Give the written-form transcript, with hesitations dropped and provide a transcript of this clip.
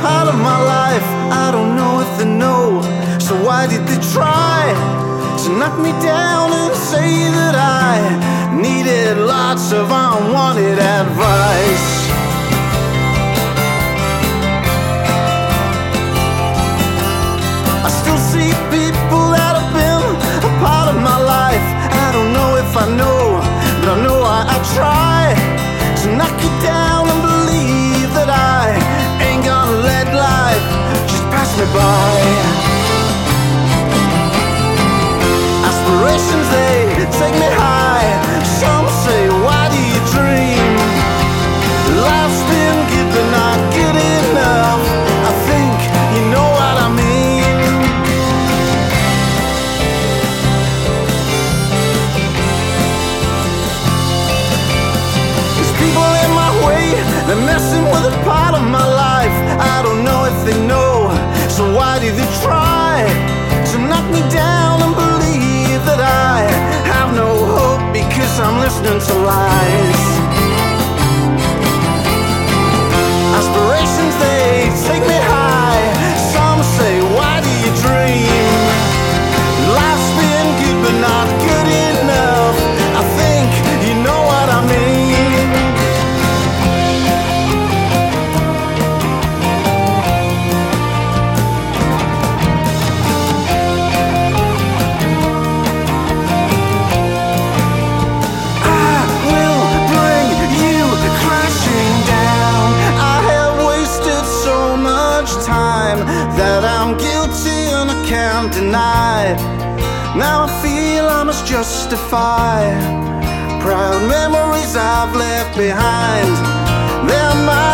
part of my life. I don't know if they know. So why did they try to knock me down and say that I needed lots of unwanted advice? I still see people that have been a part of my life. I don't know if I know, but I know I try to knock you down and believe that I ain't gonna let life just pass me by. Aspirations, they take me high. Some say, why do you dream? Life's been good but not good enough. I think you know what I mean. There's people in my way, they're messing with a part of my life. I don't know if they know. So why do they try to knock me down and believe that I have no hope because I'm listening to lies? Aspirations, they take me high. Some say, why do you dream? Life's been good but not good enough. I think you know what I mean. That I'm guilty and I can't deny it. Now I feel I must justify proud memories I've left behind. They're my